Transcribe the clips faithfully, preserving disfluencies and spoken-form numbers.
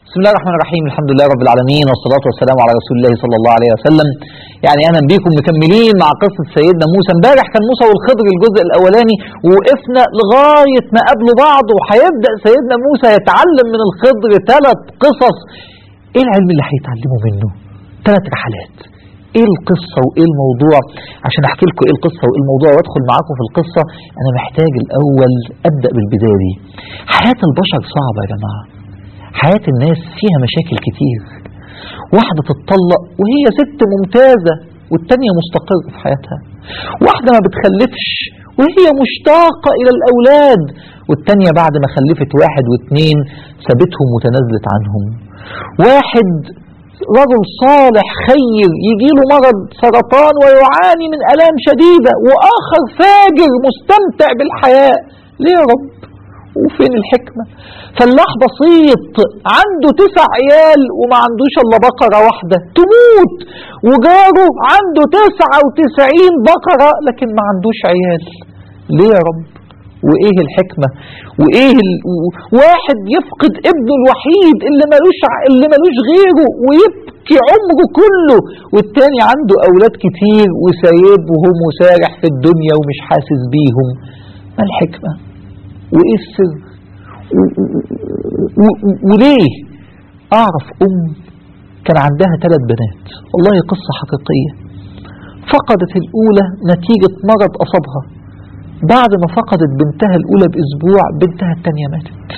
بسم الله الرحمن الرحيم. الحمد لله رب العالمين، والصلاة والسلام على رسول الله صلى الله عليه وسلم. يعني أهلا بيكم مكملين مع قصة سيدنا موسى. امبارح كان موسى والخضر الجزء الأولاني، ووقفنا لغاية ما قابلوا بعض، وهيبدأ سيدنا موسى يتعلم من الخضر ثلاث قصص. إيه العلم اللي هيتعلموا منه؟ ثلاث رحلات. ايه القصة وايه الموضوع؟ عشان احكي لكم ايه القصة وايه الموضوع وادخل معاكم في القصة، انا محتاج الاول ابدأ بالبداية دي. حياة البشر صعبة يا جماعة، حياة الناس فيها مشاكل كتير. واحدة تتطلق وهي ست ممتازة والتانية مستقرة في حياتها، واحدة ما بتخلفش وهي مشتاقة الى الاولاد، والتانية بعد ما خلفت واحد واثنين سابتهم وتنازلت عنهم. واحد رجل صالح خير يجيله مرض سرطان ويعاني من آلام شديدة، وآخر فاجر مستمتع بالحياة. ليه يا رب؟ وفين الحكمة؟ فلاح بسيط عنده تسع عيال وما عندوش الا بقرة واحدة تموت، وجاره عنده تسعة وتسعين بقرة لكن ما عندوش عيال. ليه يا رب؟ وايه الحكمة؟ وايه ال... واحد يفقد ابنه الوحيد اللي ملوش ع... اللي ملوش غيره ويبكي عمره كله، والتاني عنده اولاد كتير وسايبهم وسارح في الدنيا ومش حاسس بيهم. ما الحكمة؟ وايه السر؟ و... و... و... وليه؟ اعرف ام كان عندها ثلاث بنات، والله قصة حقيقية. فقدت الاولى نتيجة مرض اصابها، بعد ما فقدت بنتها الأولى بأسبوع بنتها الثانية ماتت.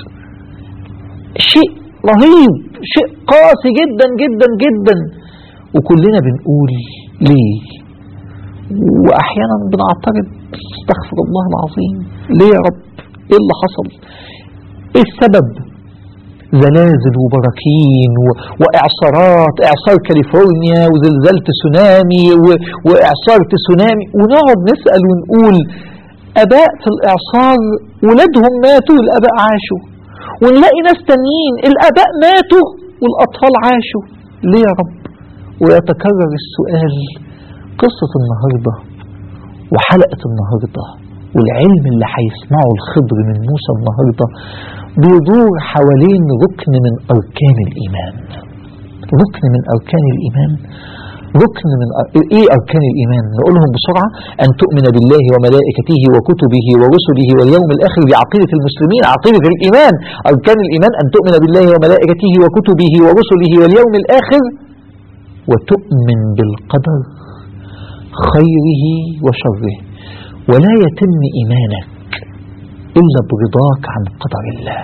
شيء رهيب، شيء قاسي جدا جدا جدا. وكلنا بنقول ليه؟ وأحيانا بنعترض، استغفر الله العظيم، ليه يا رب؟ إيه اللي حصل؟ إيه السبب؟ زلازل وبراكين و... وإعصارات، إعصار كاليفورنيا وزلزال تسونامي و... وإعصار تسونامي، ونقعد نسأل ونقول أباء في الإعصار ولادهم ماتوا والأباء عاشوا، ونلاقي ناس تانيين الأباء ماتوا والأطفال عاشوا. ليه يا رب؟ ويتكرر السؤال. قصة النهاردة وحلقة النهاردة والعلم اللي هيسمعه الخضر من موسى النهاردة بيدور حوالين ركن من أركان الإيمان. ركن من أركان الإيمان. ركن من أر... ايه اركان الايمان؟ نقولهم بسرعه. ان تؤمن بالله وملائكته وكتبه ورسله واليوم الاخر. دي عقيده المسلمين، عقيده الايمان. اركان الايمان ان تؤمن بالله وملائكته وكتبه ورسله واليوم الاخر، وتؤمن بالقدر خيره وشره. ولا يتم ايمانك الا برضاك عن قدر الله.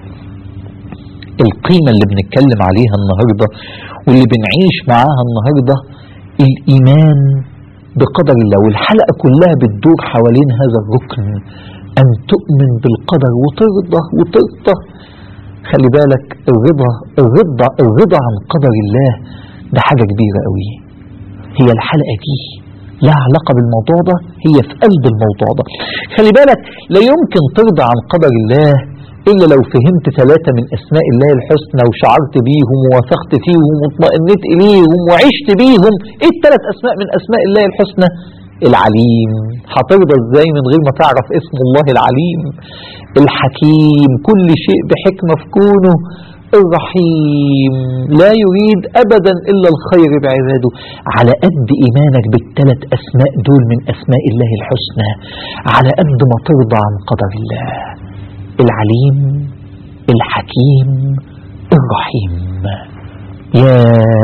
القيمه اللي بنتكلم عليها النهارده واللي بنعيش معاها النهاردة الإيمان بقدر الله، والحلقة كلها بتدور حوالين هذا الركن، أن تؤمن بالقدر وترضى وترضى. خلي بالك، الرضا الرضا الرضا عن قدر الله ده حاجة كبيرة قوي. هي الحلقة دي لها علاقة بالموضوع ده، هي في قلب الموضوع ده. خلي بالك، لا يمكن ترضى عن قدر الله إلا لو فهمت ثلاثة من أسماء الله الحسنى وشعرت بيهم ووثقت فيهم واطمئنت إليهم وعشت بيهم. إيه الثلاث أسماء من أسماء الله الحسنى؟ العليم. هترضى إزاي من غير ما تعرف اسم الله العليم؟ الحكيم، كل شيء بحكمة في كونه. الرحيم، لا يريد أبدا إلا الخير بعباده. على قد إيمانك بالثلاث أسماء دول من أسماء الله الحسنى، على قد ما ترضى عن قدر الله. العليم، الحكيم، الرحيم. يا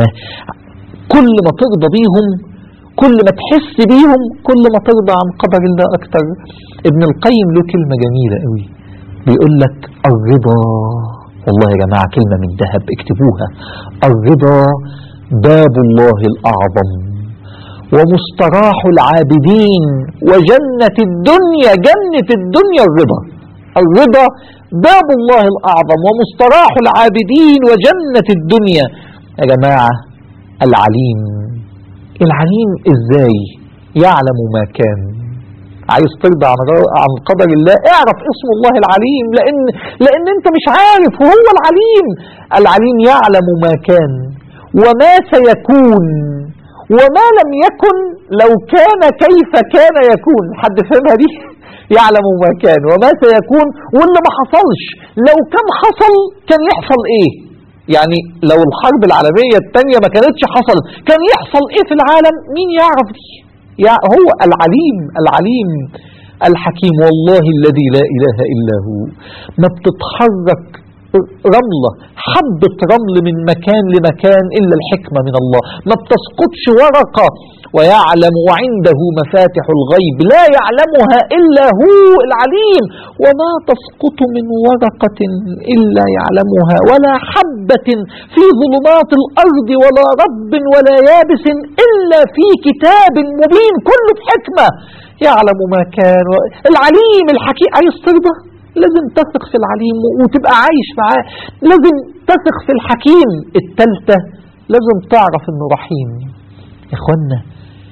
كل ما ترضى بيهم، كل ما تحس بيهم، كل ما ترضى عن قدر الله أكتر. ابن القيم له كلمة جميلة قوي، بيقول لك الرضا، والله يا جماعة كلمة من ذهب اكتبوها. الرضا باب الله الأعظم ومستراح العابدين وجنة الدنيا. جنة الدنيا الرضا. الرضا باب الله الأعظم ومستراح العابدين وجنة الدنيا. يا جماعة، العليم. العليم ازاي؟ يعلم ما كان. عايز ترضى عن عن قدر الله، اعرف اسم الله العليم، لأن لأن أنت مش عارف وهو العليم. العليم يعلم ما كان وما سيكون وما لم يكن لو كان كيف كان يكون. حد فهمها دي؟ يعلم ما كان وما سيكون واللي ما حصلش لو كان حصل كان يحصل ايه. يعني لو الحرب العالمية الثانية ما كانتش حصلت كان يحصل ايه في العالم؟ مين يعرف دي؟ يعني هو العليم العليم الحكيم، والله الذي لا إله إلا هو. ما بتتحرك رملة، حبة رمل من مكان لمكان إلا الحكمة من الله، ما بتسقطش ورقة. ويعلم عنده مفاتح الغيب لا يعلمها إلا هو العليم، وما تسقط من ورقة إلا يعلمها، ولا حبة في ظلمات الأرض ولا رب ولا يابس إلا في كتاب مبين، كله بحكمة يعلم ما كان. العليم الحكيم. عايز ترضى؟ لازم تثق في العليم وتبقى عايش معاه، لازم تثق في الحكيم. التالتة لازم تعرف انه رحيم. يا اخوانا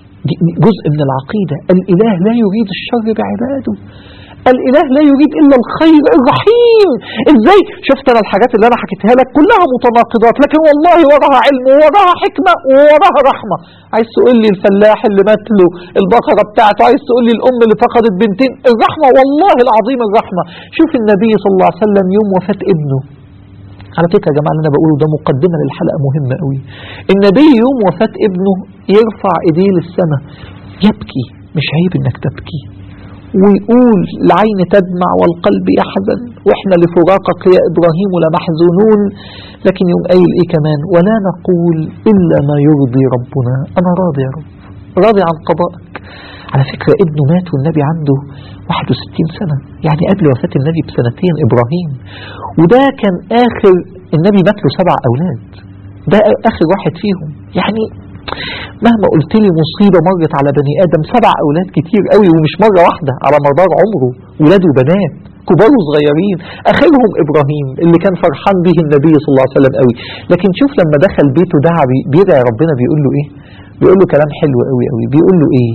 جزء من العقيدة، الإله لا يريد الشر بعباده، الإله لا يريد إلا الخير. الرحيم ازاي؟ شفت انا الحاجات اللي انا حكيتها لك كلها متناقضات، لكن والله وراها علم ووراها حكمة ووراها رحمة. عايز تقول لي الفلاح اللي مات له البقرة بتاعته، عايز تقول لي الأم اللي فقدت بنتين، الرحمة والله العظيم الرحمة. شوف النبي صلى الله عليه وسلم يوم وفاة ابنه، على فكرة يا جماعة اللي أنا بقوله ده مقدمة للحلقة مهمة قوي. النبي يوم وفاة ابنه يرفع إيديه للسماء يبكي، مش عيب إنك تبكي، ويقول العين تدمع والقلب يحزن وإحنا لفراقك يا إبراهيم لمحزونون. لكن يوم قايل إيه كمان؟ ولا نقول إلا ما يرضي ربنا. أنا راضي يا رب، راضي عن قضائك. على فكرة ابنه مات والنبي عنده واحد وستين سنة، يعني قبل وفاة النبي بسنتين إبراهيم. وده كان آخر، النبي مات له سبع أولاد، ده آخر واحد فيهم. يعني مهما قلت لي مصيبة مرت على بني آدم، سبع أولاد كتير قوي، ومش مرة واحدة على مدار عمره، ولاد وبنات كبار وصغيرين، آخرهم إبراهيم اللي كان فرحان به النبي صلى الله عليه وسلم قوي. لكن شوف لما دخل بيته دعا بيدعي ربنا، بيقول له إيه؟ بيقول له كلام حلو قوي قوي، بيقول له إيه؟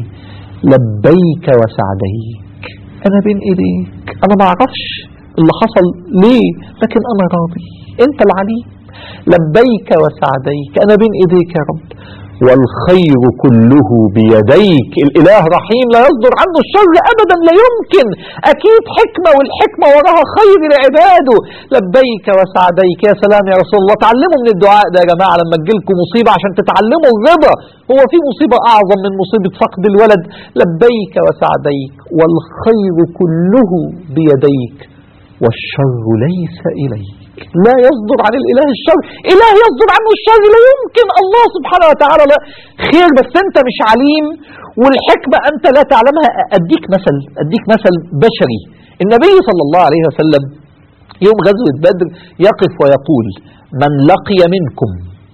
لبيك وسعديك، أنا بين إيديك، أنا ما أعرفش اللي حصل ليه، لكن أنا راضي، أنت العليم. لبيك وسعديك، أنا بين إيديك يا رب، والخير كله بيديك. الإله رحيم لا يصدر عنه الشر أبدا، لا يمكن، أكيد حكمة، والحكمة وراها خير لعباده. لبيك وسعديك. يا سلام يا رسول الله، تعلموا من الدعاء ده يا جماعة لما تجيلكم مصيبة عشان تتعلموا الرضا. هو في مصيبة أعظم من مصيبة فقد الولد؟ لبيك وسعديك والخير كله بيديك والشر ليس إليك. لا يصدر عن الإله الشر، إله يصدر عنه الشر لا يمكن. الله سبحانه وتعالى لا خير، بس أنت مش عليم، والحكمة أنت لا تعلمها. أديك مثل أديك مثل بشري. النبي صلى الله عليه وسلم يوم غزوة بدر يقف ويقول: من لقي منكم،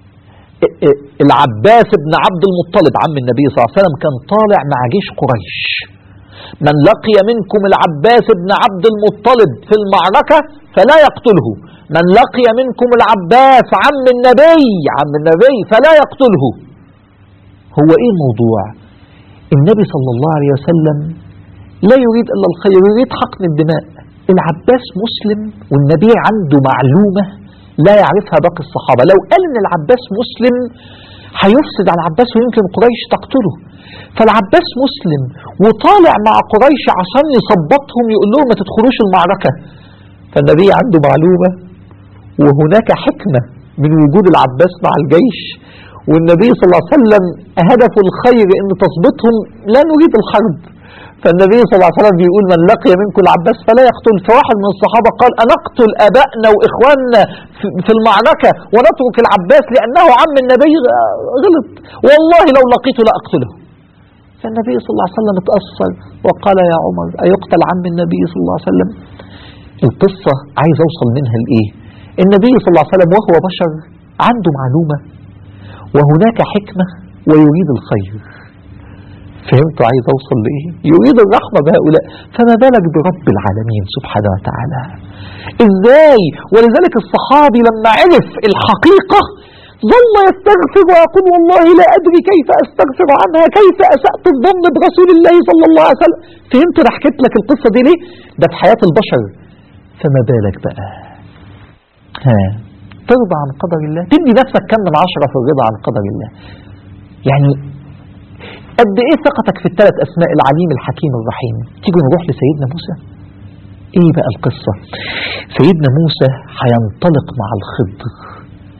العباس بن عبد المطلب عم النبي صلى الله عليه وسلم كان طالع مع جيش قريش، من لقي منكم العباس بن عبد المطلب في المعركة فلا يقتله، من لقي منكم العباس عم النبي عم النبي فلا يقتله. هو ايه الموضوع؟ النبي صلى الله عليه وسلم لا يريد الا الخير، يريد حقن الدماء. العباس مسلم والنبي عنده معلومة لا يعرفها باقي الصحابة. لو قال ان العباس مسلم هيفسد على العباس ويمكن قريش تقتله. فالعباس مسلم وطالع مع قريش عشان يصبطهم، يقول لهم ما تدخلوش المعركة. فالنبي عنده معلومة وهناك حكمة من وجود العباس مع الجيش، والنبي صلى الله عليه وسلم هدفه الخير ان تصبطهم، لا نريد الحرب. فالنبي صلى الله عليه وسلم بيقول: من لقي منكم العباس فلا يقتل. فواحد من الصحابة قال: أنقتل أبائنا وإخواننا في المعركة ونترك العباس لأنه عم النبي؟ غلط، والله لو لقيته لأقتله. فالنبي صلى الله عليه وسلم اتأثر وقال: يا عمر أيقتل عم النبي صلى الله عليه وسلم؟ القصة عايز أوصل منها لإيه؟ النبي صلى الله عليه وسلم وهو بشر عنده معلومة وهناك حكمة ويريد الخير. فهمتوا عايز أوصل لإيه؟ يريد الرحمة بهؤلاء، فما بالك برب العالمين سبحانه وتعالى؟ إزاي؟ ولذلك الصحابي لما عرف الحقيقة ظل يستغفر ويقول: والله لا أدري كيف أستغفر عنها، كيف أسأت الظن برسول الله صلى الله عليه وسلم. فهمت أنا حكيت لك القصة دي ليه؟ ده في حياة البشر، فما بالك بقى؟ ها، ترضى عن قدر الله؟ تدي نفسك كم من عشرة في الرضا عن قدر الله؟ يعني قد ايه ثقتك في الثلاث اسماء العليم الحكيم الرحيم؟ تيجوا نروح لسيدنا موسى. ايه بقى القصة؟ سيدنا موسى هينطلق مع الخضر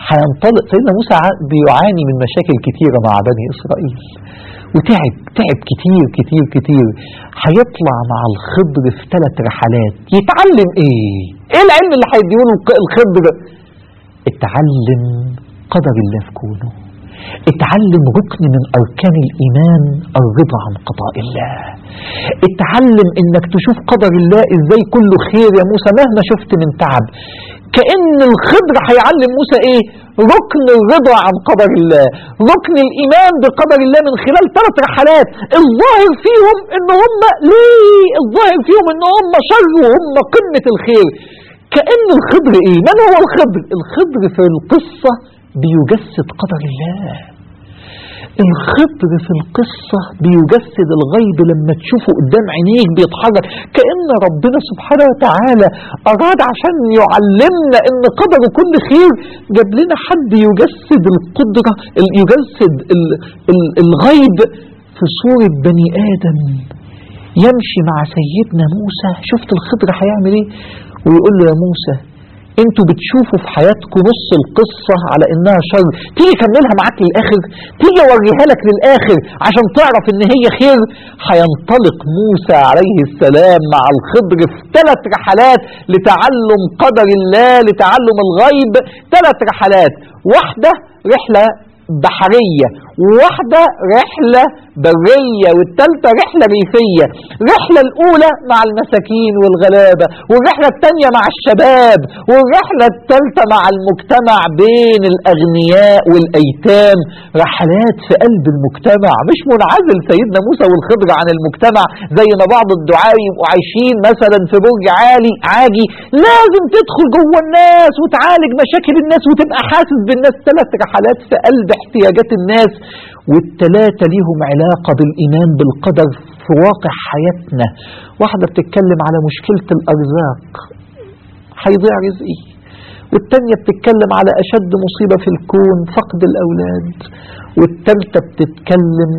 هينطلق سيدنا موسى بيعاني من مشاكل كتيرة مع بني إسرائيل، وتعب تعب كتير كتير كتير. هيطلع مع الخضر في ثلاث رحلات. يتعلم ايه؟ ايه العلم اللي هيديهوله الخضر؟ اتعلم قدر الله في كونه، اتعلم ركن من اركان الايمان الرضا عن قضاء الله، اتعلم انك تشوف قدر الله ازاي كله خير يا موسى مهما شفت من تعب. كأن الخضر هيعلم موسى ايه؟ ركن الرضا عن قدر الله، ركن الايمان بقدر الله من خلال ثلاث رحلات الظاهر فيهم ان هم ليه؟ الظاهر فيهم ان هم شر وهم قمة الخير. كأن الخضر ايه؟ من هو الخضر؟ الخضر في القصة بيجسد قدر الله. الخضر في القصة بيجسد الغيب لما تشوفه قدام عينيك بيتحرك. كأن ربنا سبحانه وتعالى أراد عشان يعلمنا ان قدر كل خير جاب لنا حد يجسد القدرة، يجسد الغيب في صورة بني آدم يمشي مع سيدنا موسى. شفت الخضر هيعمل ايه؟ ويقول له يا موسى انتوا بتشوفوا في حياتكم نص القصة على انها شر، تيجي كملها معاك للاخر، تيجي اوريها لك للاخر عشان تعرف ان هي خير. هينطلق موسى عليه السلام مع الخضر في ثلاث رحلات لتعلم قدر الله، لتعلم الغيب. ثلاث رحلات، واحدة رحلة بحرية، وواحدة رحلة برية، والثالثة رحلة ريفية. الرحلة الأولى مع المساكين والغلابة، والرحلة الثانية مع الشباب، والرحلة الثالثة مع المجتمع بين الأغنياء والأيتام. رحلات في قلب المجتمع، مش منعزل سيدنا موسى والخضر عن المجتمع زي ما بعض الدعاء يبقوا عايشين مثلا في برج عالي عاجي. لازم تدخل جوه الناس وتعالج مشاكل الناس وتبقى حاسس بالناس. ثلاث رحلات في قلب احتياجات الناس، والثلاثة ليهم علاقة بالإيمان بالقدر في واقع حياتنا. واحدة بتتكلم على مشكلة الأرزاق، هيضيع رزقي، والتانية بتتكلم على أشد مصيبة في الكون فقد الأولاد، والثالثة بتتكلم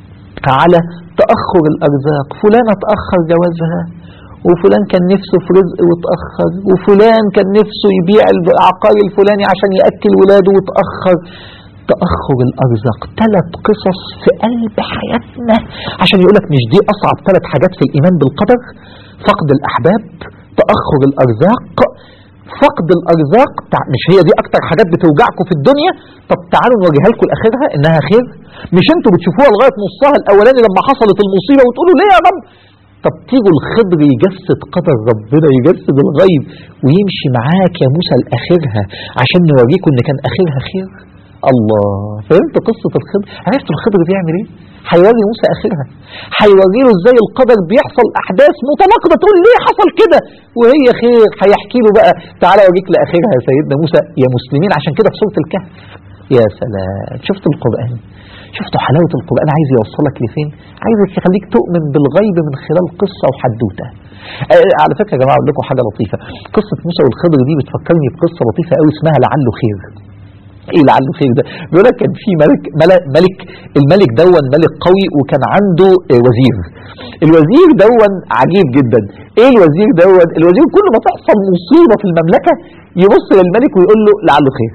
على تأخر الأرزاق. فلانة تأخر جوازها، وفلان كان نفسه في رزق وتأخر، وفلان كان نفسه يبيع العقار الفلاني عشان يأكل ولاده وتأخر. تأخر الأرزاق. ثلاث قصص في قلب حياتنا عشان يقولك مش دي أصعب ثلاث حاجات في الإيمان بالقدر؟ فقد الأحباب، تأخر الأرزاق، فقد الأرزاق. مش هي دي أكتر حاجات بتوجعكم في الدنيا؟ طب تعالوا نوريها لكم الآخرها إنها خير. مش أنتوا بتشوفوها لغاية نصها الأولاني لما حصلت المصيبة وتقولوا ليه يا رب؟ طب تيجوا الخضر يجسد قدر ربنا، يجسد الغيب ويمشي معاك يا موسى لآخرها عشان نوريكم إن كان آخرها خير. الله، فهمت قصة الخضر؟ عرفت الخضر بيعمل ايه؟ هيوري موسى اخرها، هيوري له ازاي القدر بيحصل احداث متناقضة تقول ليه حصل كده وهي خير. هيحكي له بقى تعالى اوريك لاخرها يا سيدنا موسى يا مسلمين. عشان كده في سورة الكهف يا سلام، شفت القرآن؟ شفتوا حلاوة القرآن عايز يوصلك لفين؟ عايز يخليك تؤمن بالغيب من خلال قصة وحدوتة. آه على فكرة يا جماعة اقول لكم حاجة لطيفة. قصة موسى والخضر دي بتفكرني بقصة لطيفة قوي اسمها لعله خير. ايه لعله خير ده؟ بيقول لك كان في ملك ملك الملك دون ملك قوي وكان عنده وزير. الوزير دون عجيب جدا. ايه الوزير دون؟ الوزير كل ما تحصل مصيبة في المملكة يبص للملك ويقول له لعله خير.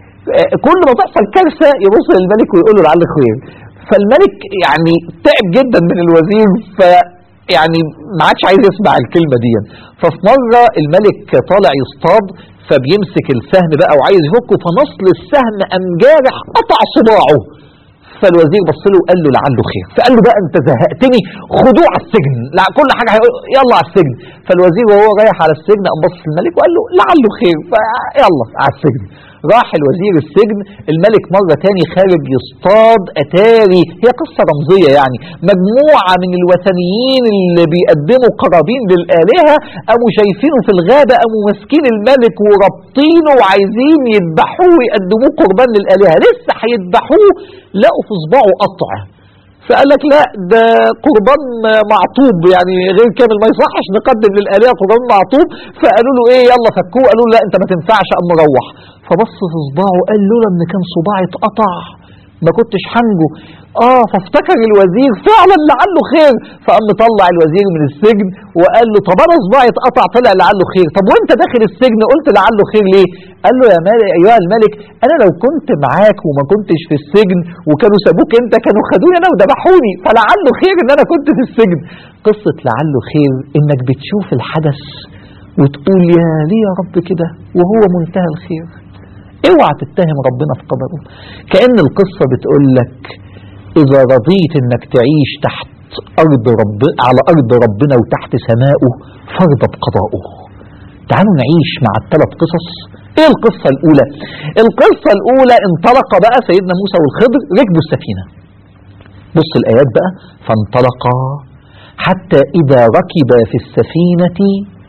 كل ما تحصل كارثة يبص للملك ويقول له لعله خير. فالملك يعني تعب جدا من الوزير، ف يعني ما عادش عايز يسمع الكلمة دي. ففي مرة الملك طالع يصطاد فبيمسك السهم بقى وعايز يفكه، فنصل السهم قام جارح قطع صباعه. فالوزير بص له وقال له لعله خير. فقال له بقى انت زهقتني، خدوه على السجن. لا كل حاجه يلا على السجن. فالوزير وهو رايح على السجن قام بص الملك وقال له لعله خير، فيلا على السجن. راح الوزير السجن. الملك مرة تاني خارج يصطاد أتاري، هي قصة رمزية يعني، مجموعة من الوثنيين اللي بيقدموا قرابين للآلهة قاموا شايفينه في الغابة، قاموا ماسكين الملك وربطينه وعايزين يذبحوه ويقدموه قربان للآلهة. لسه هيذبحوه لقوا في صباعه قطع. فقال لك لا ده قربان معطوب يعني غير كامل، ما يصحش نقدم للآلهة قربان معطوب. فقالوا له ايه يلا فكوه. قالوا له لا انت ما تنفعش. قام مروح فبص في صباعه قال له لما كان صباعي اتقطع ما كنتش حنجو. اه فافتكر الوزير فعلا لعله خير، فقام مطلع الوزير من السجن وقال له طب انا صباعي اتقطع طلع لعله خير، طب وانت داخل السجن قلت لعله خير ليه؟ قال له يا مالك ايها الملك انا لو كنت معاك وما كنتش في السجن وكانوا سابوك انت كانوا خدوني انا وذبحوني، فلعله خير ان انا كنت في السجن. قصة لعله خير انك بتشوف الحدث وتقول يا ليه يا رب كده وهو منتهى الخير. اوعى تتهم ربنا في قدره. كأن القصة بتقول لك إذا رضيت إنك تعيش تحت أرض رب على أرض ربنا وتحت سمائه فرض بقضائه. تعالوا نعيش مع الثلاث قصص. إيه القصة الأولى؟ القصة الأولى انطلق بقى سيدنا موسى والخضر ركبوا السفينة. بص الآيات بقى، فانطلقا حتى إذا ركبا في السفينة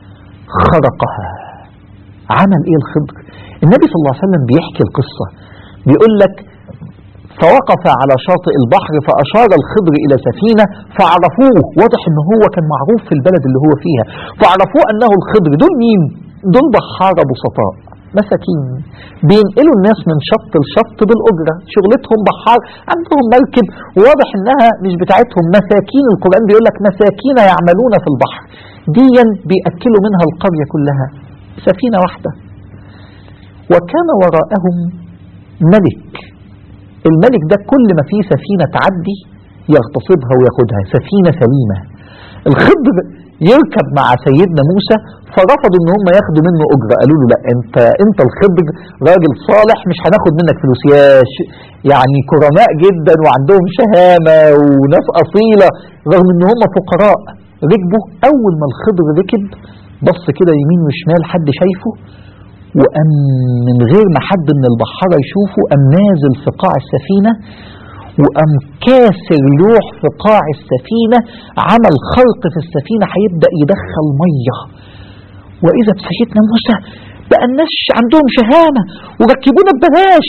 خرقها. عمل إيه الخضر؟ النبي صلى الله عليه وسلم بيحكي القصة بيقول لك فوقف على شاطئ البحر فأشار الخضر إلى سفينة فعرفوه، واضح إن هو كان معروف في البلد اللي هو فيها، فعرفوه أنه الخضر. دول مين؟ دول بحارة بسطاء مساكين بينقلوا الناس من شط لشط بالأجرة، شغلتهم بحار، عندهم مركب وواضح إنها مش بتاعتهم، مساكين. القرآن بيقول لك مساكين يعملون في البحر، ديا بيأكلوا منها القرية كلها، سفينة واحدة. وكان وراءهم ملك، الملك ده كل ما فيه سفينة تعدي يغتصبها وياخدها، سفينة سليمة. الخضر يركب مع سيدنا موسى فرفضوا ان هم ياخدوا منه اجرة، قالوا له لا انت انت الخضر راجل صالح مش هناخد منك فلوس، يا يعني كرماء جدا وعندهم شهامة وناس اصيلة رغم ان هم فقراء. ركبوا، اول ما الخضر ركب بص كده يمين وشمال حد شايفه، وأم من غير ما حد من البحارة يشوفه أم نازل في قاع السفينة وأم كاسر لوح في قاع السفينة، عمل خرق في السفينة هيبدأ يدخل مية. وإذا بسيدنا موسى بقى الناس عندهم شهامة وركبونا ببلاش.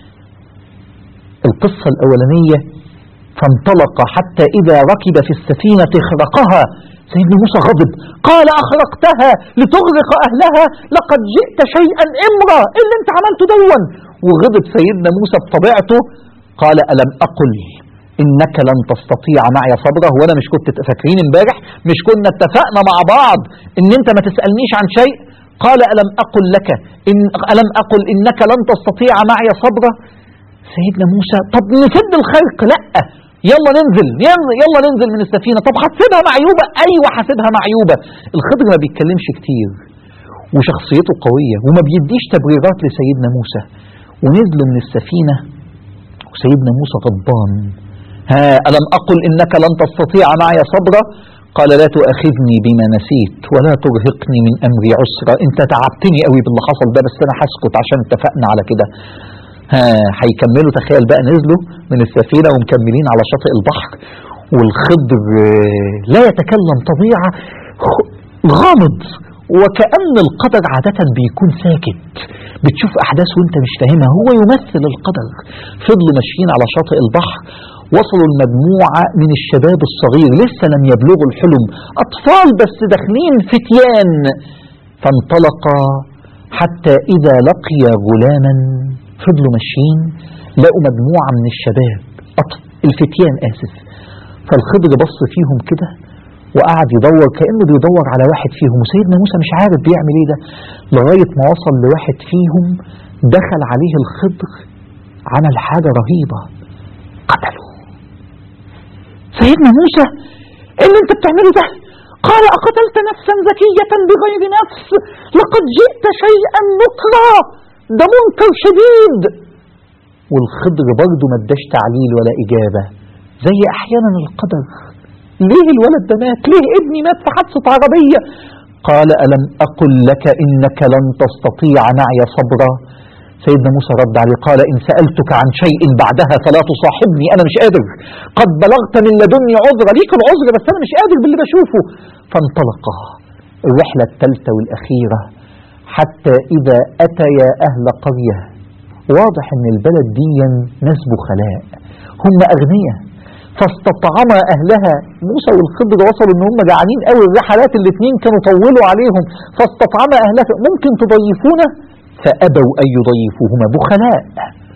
القصة الأولانية فانطلق حتى إذا ركب في السفينة خرقها. سيدنا موسى غضب قال أخرقتها لتغرق أهلها لقد جئت شيئا إمرا، إيه اللي انت عملته دون؟ وغضب سيدنا موسى بطبيعته قال ألم أقل إنك لن تستطيع معي صبرا؟ وانا مش كنت فاكرين امبارح مش كنا اتفقنا مع بعض ان انت ما تسألنيش عن شيء؟ قال ألم أقل لك إن ألم أقل إنك لن تستطيع معي صبرا. سيدنا موسى طب نسد الخرق، لا يلا ننزل يلا ننزل من السفينة. طب هتسيبها معيوبة؟ ايوه هسيبها معيوبة. الخضر ما بيتكلمش كتير وشخصيته قوية وما بيديش تبريرات لسيدنا موسى. ونزلوا من السفينة وسيدنا موسى غضبان، ها ألم أقل إنك لن تستطيع معي صبرا؟ قال لا تؤاخذني بما نسيت ولا ترهقني من أمري عسرا. انت تعبتني قوي باللي حصل ده بس انا هسكت عشان اتفقنا على كده. ها هيكملوا، تخيل بقى نزلوا من السفينة ومكملين على شاطئ البحر والخضر لا يتكلم، طبيعة غامض وكأن القدر عادة بيكون ساكت، بتشوف أحداث وانت مش فاهمها، هو يمثل القدر. فضلوا ماشيين على شاطئ البحر، وصلوا المجموعة من الشباب الصغير لسه لم يبلغوا الحلم، أطفال بس داخلين فتيان. فانطلقا حتى إذا لقي غلاما، فضلوا ماشيين لقوا مجموعة من الشباب الفتيان آسف. فالخضر بص فيهم كده وقعد يدور كأنه بيدور على واحد فيهم، وسيدنا موسى مش عارف بيعمل ايه ده، لغاية ما وصل لواحد فيهم دخل عليه الخضر عمل حاجة رهيبة، قتله. سيدنا موسى ايه اللي انت بتعمله ده؟ قال أقتلت نفسا زكية بغير نفس لقد جئت شيئا نكرا، ده منكر شديد. والخضر برضه ما اداش تعليل ولا إجابة، زي أحيانا القدر، ليه الولد ده مات؟ ليه ابني مات في حادثة عربية؟ قال ألم أقل لك إنك لن تستطيع معي صبرا؟ سيدنا موسى رد عليه قال إن سألتك عن شيء بعدها فلا تصاحبني، أنا مش قادر، قد بلغت من لدني عذرا، ليك العذر بس أنا مش قادر باللي بشوفه. فانطلقا الرحلة الثالثة والأخيرة حتى إذا أتيا أهل قرية، واضح إن البلد دي ناس بخلاء، هم أغنياء، فاستطعما أهلها. موسى والخضر وصلوا إن هم جعانين قوي، الرحلات الاثنين كانوا طولوا عليهم، فاستطعما أهلها ممكن تضيفونا؟ فأبوا أن يضيفوهما، بخلاء.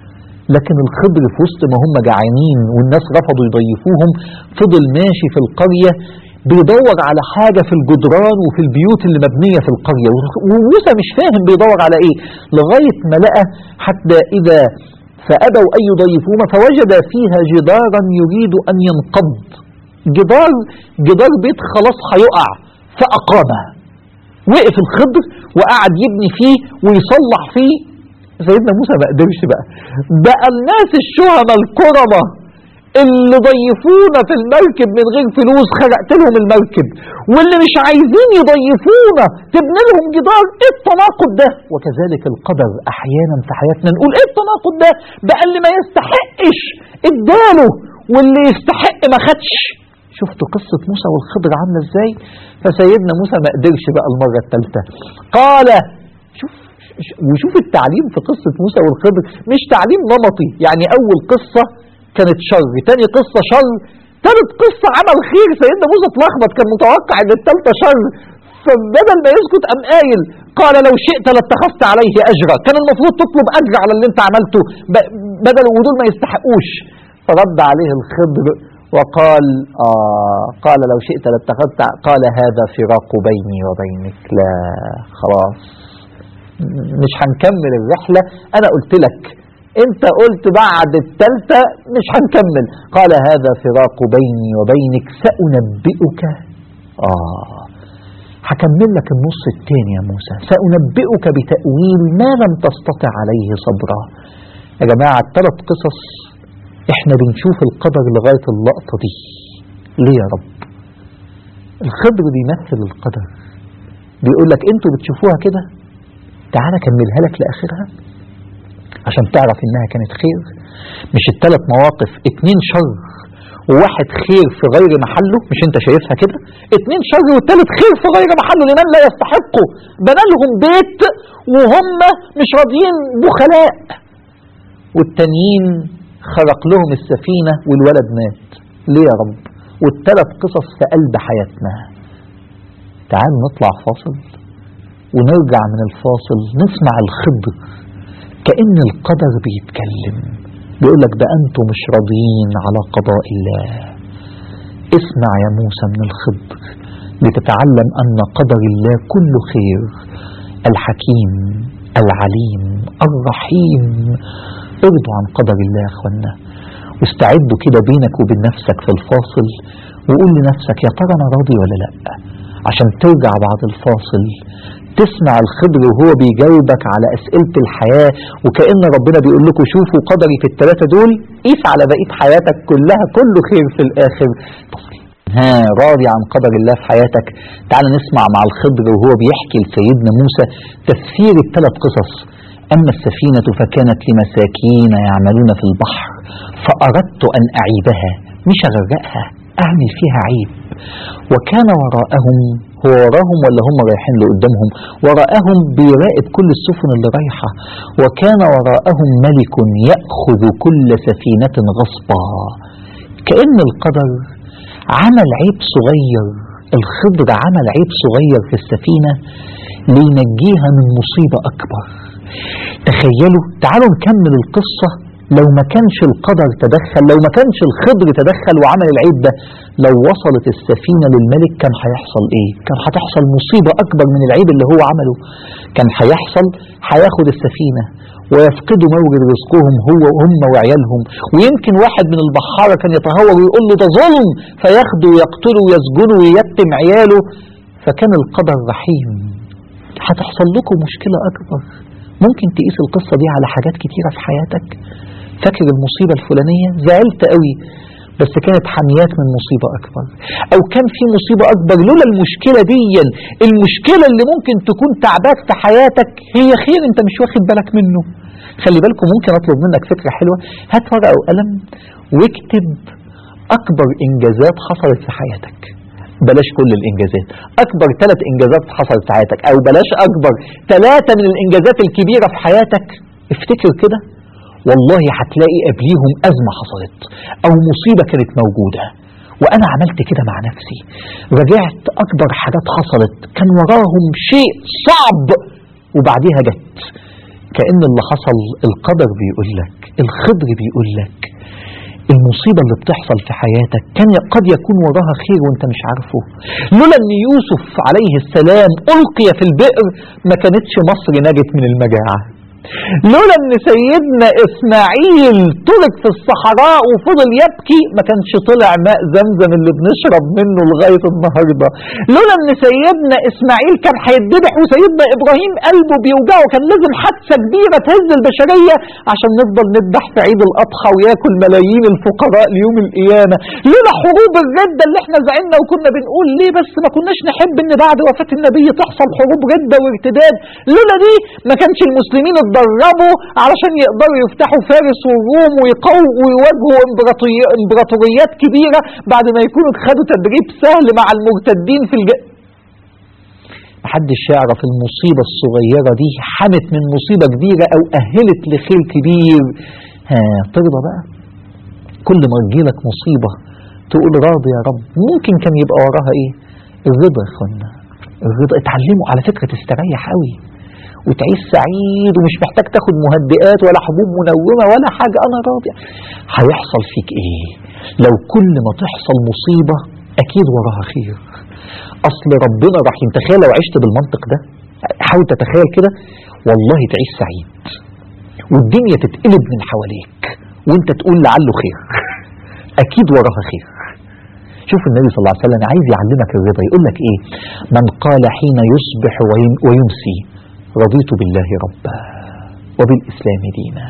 لكن الخضر في وسط ما هم جعانين والناس رفضوا يضيفوهم فضل ماشي في القرية بيدور على حاجة في الجدران وفي البيوت اللي مبنية في القرية، وموسى مش فاهم بيدور على ايه، لغاية ما لقى حتى إذا فأبوا أن يضيفوه فوجد فيها جدارا يريد أن ينقض، جدار جدار بيت خلاص هيقع فأقامه. وقف الخضر وقعد يبني فيه ويصلح فيه. سيدنا موسى ما قدرش بقى، بقى الناس الشهماء الكرمة اللي ضيفونا في المركب من غير فلوس خرقت لهم المركب، واللي مش عايزين يضيفونا تبني لهم جدار. ايه التناقض ده؟ وكذلك القدر احيانا في حياتنا نقول ايه التناقض ده؟ بقى اللي ما يستحقش اداله واللي يستحق ما خدش. شفتوا قصة موسى والخضر عاملة ازاي؟ فسيدنا موسى ما قدرش بقى المرة الثالثة، قال شوف وشوف التعليم في قصة موسى والخضر مش تعليم نمطي، يعني اول قصة كانت شر، تاني قصة شر، تالت قصة عمل خير. سيدنا موسى اتلخبط، كان متوقع ان التالتة شر، فبدل ما يسكت قام قايل قال لو شئت لاتخذت عليه اجرا، كان المفروض تطلب اجر على اللي انت عملته بدل ودول ما يستحقوش. فرد عليه الخضر وقال آه قال لو شئت لاتخذت، قال هذا فراق بيني وبينك، لا خلاص مش هنكمل الرحلة، انا قلت لك انت قلت بعد التالتة مش هنكمل. قال هذا فراق بيني وبينك سأنبئك، آه هكمل لك النص التاني يا موسى، سأنبئك بتأويل ما لم تستطع عليه صبرا. يا جماعة الثلاث قصص احنا بنشوف القدر لغاية اللقطة دي. ليه يا رب؟ الخضر بيمثل القدر، بيقول لك انتوا بتشوفوها كده، تعالى كملها لك لآخرها عشان تعرف انها كانت خير. مش الثلاث مواقف اتنين شر وواحد خير في غير محله، مش انت شايفها كده؟ اتنين شر والثالث خير في غير محله لمن لا يستحقه، بنى لهم بيت وهم مش راضيين بخلاء، والتانيين خرق لهم السفينة والولد مات. ليه يا رب؟ والثلاث قصص في قلب حياتنا. تعالوا نطلع فاصل ونرجع من الفاصل نسمع الخضر كأن القدر بيتكلم، بيقول لك بقى انتم مش راضيين على قضاء الله. اسمع يا موسى من الخضر لتتعلم أن قدر الله كله خير، الحكيم العليم الرحيم. ارضوا عن قدر الله يا اخوانا، واستعدوا كده بينك وبين نفسك في الفاصل وقول لنفسك يا ترى انا راضي ولا لا، عشان ترجع بعد الفاصل تسمع الخضر وهو بيجاوبك على أسئلة الحياة، وكأن ربنا بيقول لكم شوفوا قدري في الثلاثة دول، قيس على بقية حياتك كلها كله خير في الآخر. ها راضي عن قدر الله في حياتك؟ تعال نسمع مع الخضر وهو بيحكي لسيدنا موسى تفسير الثلاث قصص. أما السفينة فكانت لمساكين يعملون في البحر فأردت أن أعيبها، مش أغرقها، أعمل فيها عيب. وكان وراءهم، هو وراهم ولا هم رايحين لقدامهم؟ وراءهم بيراقب كل السفن اللي رايحة. وكان وراءهم ملك يأخذ كل سفينة غصبا. كأن القدر عمل عيب صغير، الخضر عمل عيب صغير في السفينة لينجيها من مصيبة أكبر. تخيلوا، تعالوا نكمل القصة. لو ما كانش القدر تدخل، لو ما كانش الخضر تدخل وعمل العيب ده، لو وصلت السفينة للملك كان هيحصل ايه؟ كان هتحصل مصيبة اكبر من العيب اللي هو عمله. كان هيحصل هياخد السفينة ويفقدوا مورد رزقهم هو وهم وعيالهم، ويمكن واحد من البحارة كان يتهور ويقول له ده ظلم فياخده ويقتله ويسجنه وييتم عياله. فكان القدر رحيم. هتحصل لكم مشكلة اكبر. ممكن تقيس القصة دي على حاجات كتيرة في حياتك. فاكر المصيبة الفلانية زعلت قوي بس كانت حميات من مصيبة أكبر، أو كان في مصيبة أكبر لولا المشكلة دي. المشكلة اللي ممكن تكون تعباك في حياتك هي خير أنت مش واخد بالك منه. خلي بالكم، ممكن أطلب منك فكرة حلوة، هات ورقة وقلم واكتب أكبر إنجازات حصلت في حياتك. بلاش كل الإنجازات، أكبر ثلاث إنجازات حصلت في حياتك، أو بلاش أكبر ثلاثة من الإنجازات الكبيرة في حياتك. افتكر كده، والله هتلاقي قبليهم أزمة حصلت أو مصيبة كانت موجودة. وأنا عملت كده مع نفسي، رجعت أكبر حاجات حصلت كان وراهم شيء صعب وبعديها جت. كأن اللي حصل القدر بيقول لك، الخضر بيقول لك المصيبة اللي بتحصل في حياتك كان قد يكون وراها خير وانت مش عارفه. لولا ان يوسف عليه السلام ألقي في البئر ما كانتش مصر نجت من المجاعة. لولا ان سيدنا اسماعيل ترك في الصحراء وفضل يبكي ما كانش طلع ماء زمزم اللي بنشرب منه لغاية النهاردة. لولا ان سيدنا اسماعيل كان هيتذبح وسيدنا ابراهيم قلبه بيوجعه كان لازم حادثة كبيرة تهز البشرية عشان نفضل نذبح في عيد الاضحى وياكل ملايين الفقراء ليوم القيامة. لولا حروب الردة اللي احنا زعلنا وكنا بنقول ليه بس ما كناش نحب ان بعد وفاة النبي تحصل حروب ردة وارتداد، لولا دي ما كانش المسلمين اتدربوا علشان يقدروا يفتحوا فارس والروم ويقووا ويواجهوا امبراطوريات كبيرة بعد ما يكونوا خدوا تدريب سهل مع المرتدين في الج... محدش يعرف المصيبة الصغيرة دي حمت من مصيبة كبيرة او اهلت لخير كبير. ها ترضى بقى؟ كل ما تجيلك مصيبة تقول راضي يا رب، ممكن كان يبقى وراها ايه؟ الرضا يا اخوانا، الرضا. اتعلموا على فكرة تستريح قوي وتعيش سعيد ومش محتاج تاخد مهدئات ولا حبوب منومة ولا حاجة، أنا راضي. هيحصل فيك إيه؟ لو كل ما تحصل مصيبة أكيد وراها خير. أصل ربنا رحيم. تخيل لو عشت بالمنطق ده، حاول تتخيل كده، والله تعيش سعيد والدنيا تتقلب من حواليك وانت تقول لعله خير، أكيد وراها خير. شوف النبي صلى الله عليه وسلم عايز يعلمك الرضا، يقول لك إيه؟ من قال حين يصبح ويمسي رضيت بالله ربا وبالإسلام دينا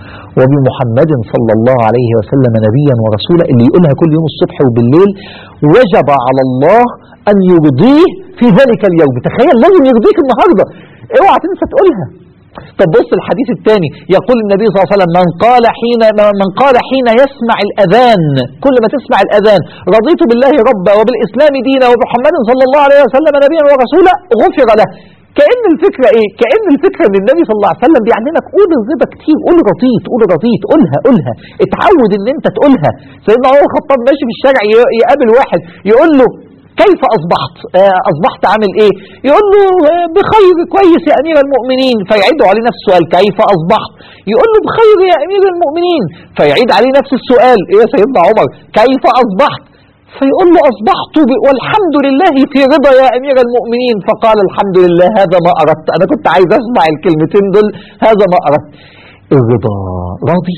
وبمحمد صلى الله عليه وسلم نبيا ورسولا، اللي يقولها كل يوم الصبح وبالليل وجب على الله أن يرضيه في ذلك اليوم. تخيل لازم يرضيك النهاردة، اوعى تنسى تقولها. طب بص الحديث الثاني، يقول النبي صلى الله عليه وسلم من قال حين من قال حين يسمع الأذان، كل ما تسمع الأذان رضيت بالله ربا وبالإسلام دينا ومحمد صلى الله عليه وسلم نبيا ورسولا غفر له. كأن الفكرة ايه؟ كأن الفكرة ان النبي صلى الله عليه وسلم بيعلمك قول الرضا كتير، قول رضيت قول رضيت، قولها قولها، اتعود ان انت تقولها. سيدنا عمر الخطاب ماشي في الشارع يقابل واحد يقول له كيف أصبحت؟ آه أصبحت عامل إيه؟ يقول له آه بخير كويس يا أمير المؤمنين، فيعيد عليه نفس السؤال كيف أصبحت؟ يقول له بخير يا أمير المؤمنين، فيعيد عليه نفس السؤال إيه يا سيدنا عمر كيف أصبحت؟ فيقول له أصبحت والحمد لله في رضا يا أمير المؤمنين. فقال الحمد لله هذا ما أردت، أنا كنت عايز أسمع الكلمتين دول، هذا ما أردت. الرضا، راضي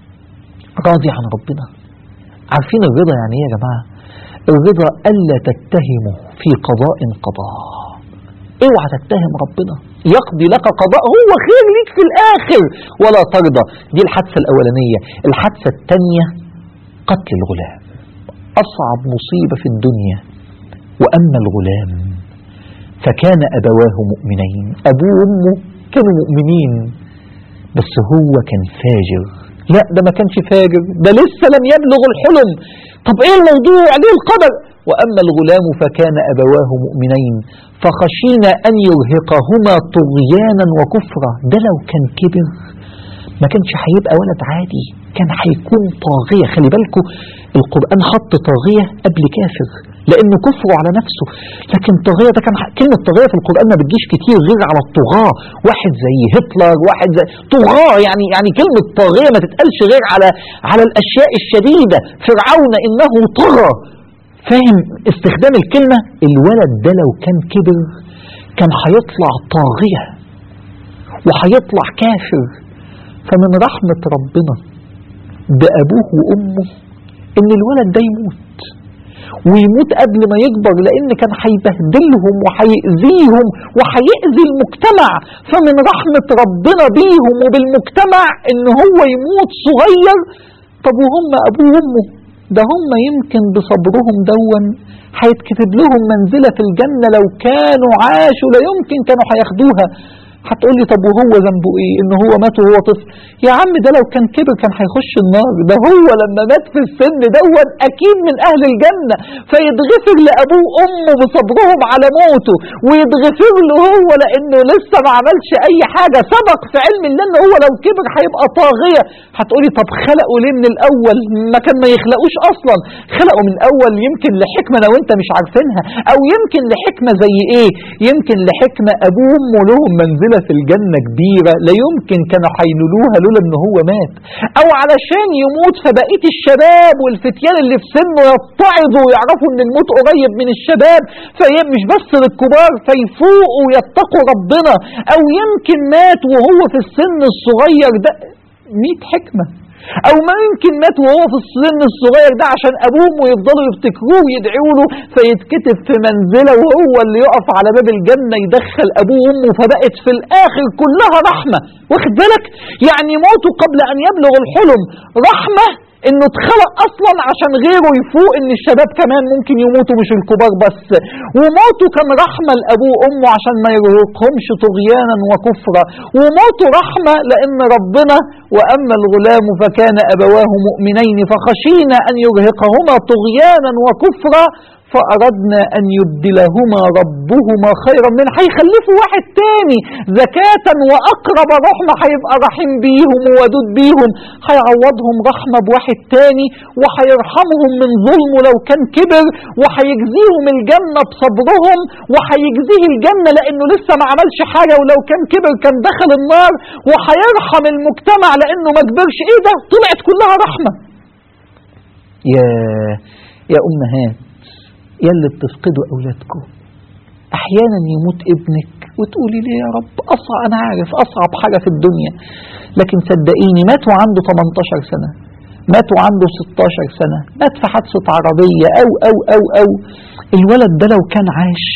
راضي عن ربنا. عارفين الرضا يعني إيه يا جماعة؟ الرضا ألا تتهمه في قضاء قضاء. اوعى تتهم ربنا، يقضي لك قضاء هو خير ليك في الآخر ولا ترضى. دي الحادثة الأولانية. الحادثة الثانية قتل الغلام، أصعب مصيبة في الدنيا. وأما الغلام فكان أبواه مؤمنين، أبوه وأمه كانوا مؤمنين بس هو كان فاجر. لا ده ما كانش فاجر، ده لسه لم يبلغ الحلم. طب ايه الموضوع؟ ليه القدر؟ وأما الغلام فكان أبواه مؤمنين فخشينا أن يرهقهما طغيانا وكفرا. ده لو كان كبر ما كانش هيبقى ولد عادي، كان هيكون طاغية. خلي بالكم القرآن حط طاغية قبل كافر لأنه كفره على نفسه، لكن طاغية ده كان كلمة طاغية في القرآن ما بتجيش كتير غير على الطغاة، واحد زي هتلر، واحد زي طغاة. يعني يعني كلمة طاغية ما تتقالش غير على على الأشياء الشديدة. فرعون إنه طغى، فاهم استخدام الكلمة؟ الولد ده لو كان كبر كان هيطلع طاغية وهيطلع كافر. فمن رحمة ربنا بأبوه وأمه إن الولد ده يموت، ويموت قبل ما يكبر، لأن كان هيبهدلهم وهيأذيهم وهيأذي المجتمع. فمن رحمة ربنا بيهم وبالمجتمع إن هو يموت صغير. طب وهم أبوه وأمه ده هم يمكن بصبرهم دون هيتكتب لهم منزلة في الجنة، لو كانوا عاشوا لا يمكن كانوا هياخدوها. هتقول لي طب وهو ذنبه ايه ان هو مات وهو طفل؟ يا عم ده لو كان كبر كان هيخش النار، ده هو لما مات في السن دون اكيد من اهل الجنة. فيتغفر لابوه وامه بصبرهم على موته، ويتغفر له هو لانه لسه ما عملش اي حاجة، سبق في علم الله ان هو لو كبر هيبقى طاغية. هتقولي طب خلقوا ليه من الاول؟ ما كان ما يخلقوش اصلا. خلقوا من الاول يمكن لحكمة لو انت مش عارفينها، او يمكن لحكمة زي ايه؟ يمكن لحكمة ابوه وامه لهم منزلة منزلة في الجنة كبيرة لا يمكن كانوا هينولوها لولا ان هو مات، او علشان يموت فبقية الشباب والفتيان اللي في سنه يتعظوا ويعرفوا ان الموت قريب من الشباب فمش بس للكبار فيفوقوا ويتقوا ربنا، او يمكن مات وهو في السن الصغير ده مئة حكمة، او ما يمكن مات وهو في السن الصغير ده عشان ابوه ويفضلوا يفتكروه ويدعوا له فيتكتب في منزله وهو اللي يقف على باب الجنه يدخل ابوه وامه، فبقت في الاخر كلها رحمه. واخد بالك؟ يعني موته قبل ان يبلغ الحلم رحمه، انه اتخلق اصلا عشان غيره يفوق ان الشباب كمان ممكن يموتوا مش الكبار بس، وموته كان رحمه لابوه وامه عشان ما يرهقهمش طغيانا وكفرا، وموته رحمه لان ربنا واما الغلام فكان ابواه مؤمنين فخشينا ان يرهقهما طغيانا وكفرا فأردنا أن يبدلهما ربهما خيرا من، هيخلفوا واحد تاني زكاة وأقرب رحمة، هيبقى رحيم بيهم وودود بيهم، هيعوضهم رحمة بواحد تاني وهيرحمهم من ظلمه لو كان كبر، وهيجزيهم الجنة بصبرهم، وهيجزيه الجنة لأنه لسه ما عملش حاجة ولو كان كبر كان دخل النار، وهيرحم المجتمع لأنه ما كبرش. إيه ده؟ طلعت كلها رحمة. يا يا أمهات يا اللي بتفقدوا أولادكم، أحيانا يموت ابنك وتقولي ليه يا رب؟ أصعب، أنا عارف أصعب حاجة في الدنيا، لكن صدقيني مات وعنده تمنتاشر سنة، مات وعنده ستاشر سنة، مات في حادثة عربية أو أو أو أو الولد ده لو كان عاش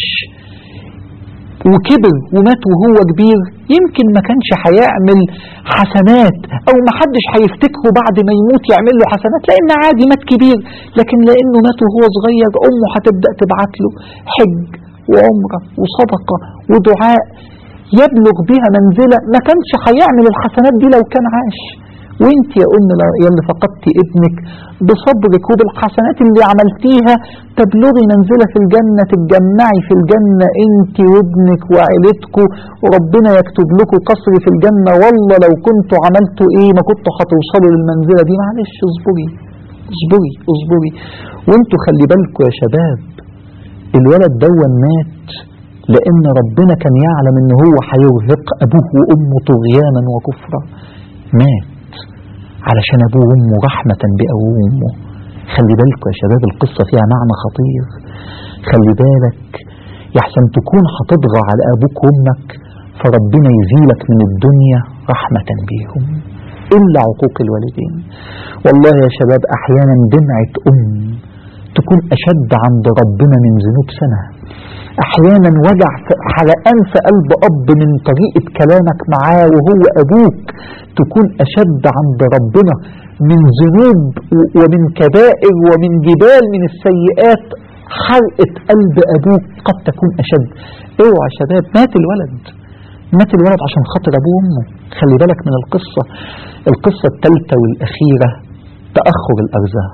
وكبر ومات وهو كبير يمكن ما كانش هيعمل حسنات او ما حدش هيفتكره بعد ما يموت يعمل له حسنات لان عادي مات كبير، لكن لانه مات وهو صغير امه هتبدأ تبعت له حج وعمرة وصدقة ودعاء يبلغ بها منزلة ما كانش هيعمل الحسنات دي لو كان عاش. وانت يا ام يا اللي فقدتي ابنك بصبرك وبالحسنات اللي عملتيها تبلغي منزلة في الجنة، تتجمعي في الجنة انت وابنك وعيلتكم وربنا يكتب لكم قصر في الجنة. والله لو كنتوا عملتوا ايه ما كنتوا هتوصلوا للمنزلة دي. معلش اصبري اصبري اصبري. وانتوا خلي بالكم يا شباب الولد دون مات لان ربنا كان يعلم ان هو هيرهق ابوه وامه طغيانا وكفرا، مات علشان ابوه وامه رحمة بابوه وامه. خلي بالكم يا شباب القصة فيها معنى خطير، خلي بالك يحسن تكون هتضغى على ابوك وامك فربنا يزيلك من الدنيا رحمة بيهم الا عقوق الوالدين. والله يا شباب احيانا دمعة ام تكون اشد عند ربنا من ذنوب سنة، احيانا وجع حرقان في قلب اب من طريقة كلامك معاه وهو ابوك تكون اشد عند ربنا من ذنوب ومن كبائر ومن جبال من السيئات. حرقة قلب ابوك قد تكون اشد. اوعى يا شباب مات الولد، مات الولد عشان خاطر ابوه وامه. خلي بالك من القصة. القصة الثالثة والاخيرة تأخر الارزاق.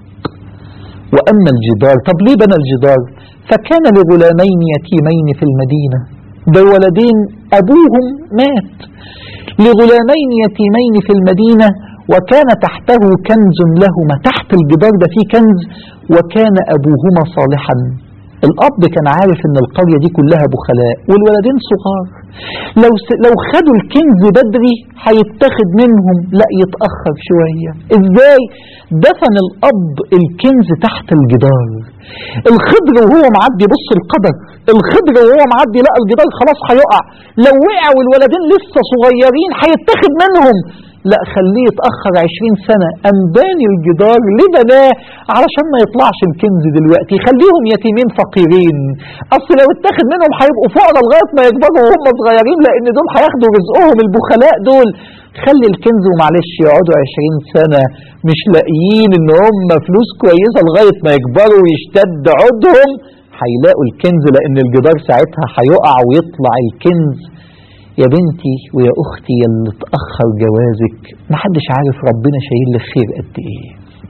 واما الجدار، طب ليه بنى الجدار؟ فكان لغلامين يتيمين في المدينة، ده ولدين ابوهم مات، لغلامين يتيمين في المدينة وكان تحته كنز لهما، تحت الجدار ده فيه كنز وكان ابوهما صالحا. الاب كان عارف ان القرية دي كلها بخلاء والولدين صغار، لو لو خدوا الكنز بدري هيتاخد منهم، لا يتأخر شوية. ازاي؟ دفن الاب الكنز تحت الجدار. الخضر وهو معدي، بص القدر، الخضر وهو معدي لقى الجدار خلاص هيقع، لو وقع والولدين لسه صغيرين هيتاخد منهم، لا خليه يتأخر عشرين سنة. أم باني الجدار ليه بناه؟ علشان ما يطلعش الكنز دلوقتي، خليهم يتيمين فقيرين، أصل لو اتاخد منهم هيبقوا فقراء لغاية ما يكبروا وهم صغيرين لأن دول هياخدوا رزقهم البخلاء دول. خلي الكنز ومعلش يقعدوا عشرين سنة مش لاقيين ان هم فلوس كويسة لغاية ما يكبروا ويشتد عودهم هيلاقوا الكنز لأن الجدار ساعتها هيقع ويطلع الكنز. يا بنتي ويا أختي يلي اتأخر جوازك محدش عارف ربنا شايل لك خير قد ايه.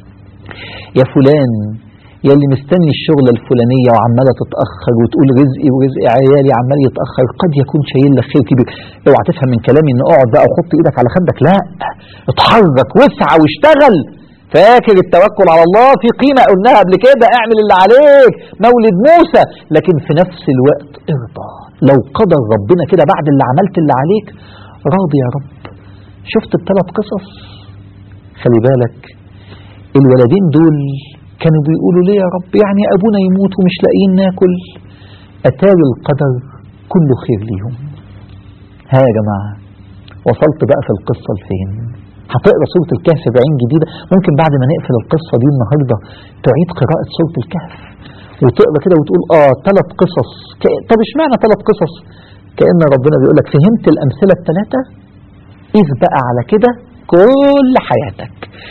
يا فلان يلي مستني الشغلة الفلانية وعمالة تتأخر وتقول رزقي ورزق عيالي عمال يتأخر، قد يكون شايل لك خير كبير. اوعى تفهم من كلامي ان اقعد بقى وحط ايدك على خدك، لا اتحرك واسعى واشتغل. فاكر التوكل على الله في قيمة قلناها قبل كده، اعمل اللي عليك، مولد موسى، لكن في نفس الوقت ارضى. لو قدر ربنا كده بعد اللي عملت اللي عليك، راضي يا رب. شفت الثلاث قصص؟ خلي بالك الولدين دول كانوا بيقولوا ليه يا رب يعني ابونا يموت ومش لاقيين ناكل؟ اتاري القدر كله خير ليهم. ها يا جماعة وصلت بقى في القصة لفين؟ هتقرأ سورة الكهف بعين جديدة. ممكن بعد ما نقفل القصة دي النهاردة تعيد قراءة سورة الكهف وتقرأ كده وتقول اه ثلاث قصص. طب اشمعنى ثلاث قصص؟ كأن ربنا بيقول لك فهمت الأمثلة الثلاثة؟ إذ بقى على كده كل حياتك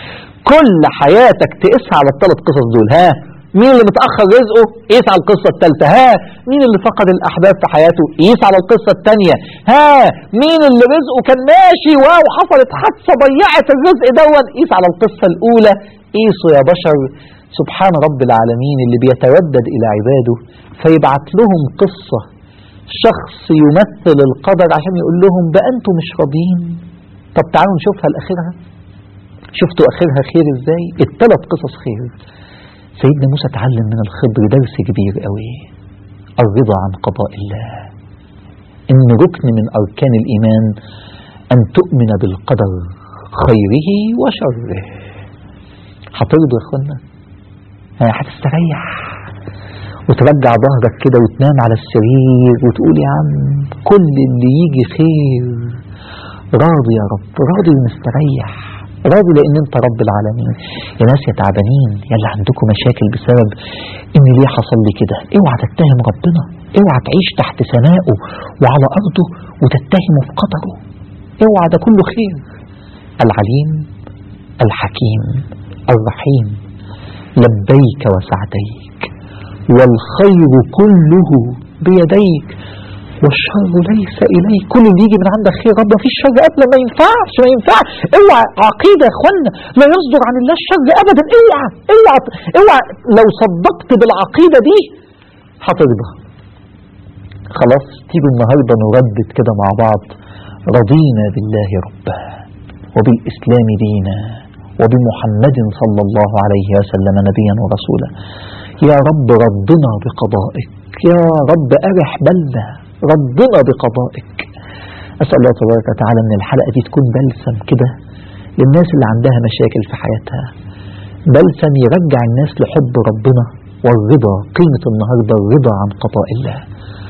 كل حياتك تقيسها على الثلاث قصص دول. ها مين اللي متأخر رزقه؟ قيس على القصة الثالثة. ها مين اللي فقد الأحباب في حياته؟ قيس على القصة الثانية. ها مين اللي رزقه كان ماشي واو حصلت حادثة ضيعت الرزق دون؟ قيس على القصة الأولى. قيسوا يا بشر. سبحان رب العالمين اللي بيتودد إلى عباده فيبعت لهم قصة شخص يمثل القدر عشان يقول لهم بقى أنتم مش راضيين؟ طب تعالوا نشوفها لآخرها. شفتوا آخرها خير إزاي؟ الثلاث قصص خير. سيدنا موسى تعلم من الخضر درس كبير قوي، الرضا عن قضاء الله، إن ركن من أركان الإيمان أن تؤمن بالقدر خيره وشره. هترضى يا أخوانا؟ هتستريح وترجع ظهرك كده وتنام على السرير وتقول يا عم كل اللي يجي خير، راضي يا رب، راضي ومستريح، راضي لان انت رب العالمين. يا ناس يا تعبانين يا اللي عندكم مشاكل بسبب ان ليه حصل لي كده، اوعى تتهم ربنا، اوعى تعيش تحت سمائه وعلى ارضه وتتهمه في قدره، اوعى، ده كله خير. العليم الحكيم الرحيم، لبيك وسعديك والخير كله بيديك والشر ليس إليك. كل اللي يجي من عندك خير رب، مفيش شر أبدا، ما ينفعش ما ينفعش. اوعى عقيدة يا اخوانا، لا يصدر عن الله الشر أبدا. اوعى اوعى اوعى لو صدقت بالعقيدة دي هترضى. خلاص تيجوا النهاردة نردد كده مع بعض: رضينا بالله ربا وبالإسلام دينا وبمحمد صلى الله عليه وسلم نبيا ورسولا. يا رب رضنا بقضائك، يا رب أرح بالنا، رضنا بقضائك. أسأل الله تبارك وتعالى أن الحلقة دي تكون بلسم كده للناس اللي عندها مشاكل في حياتها، بلسم يرجع الناس لحب ربنا والرضا. قيمة النهاردة الرضا عن قضاء الله.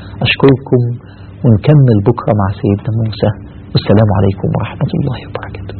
أشكركم ونكمل بكرة مع سيدنا موسى، والسلام عليكم ورحمة الله وبركاته.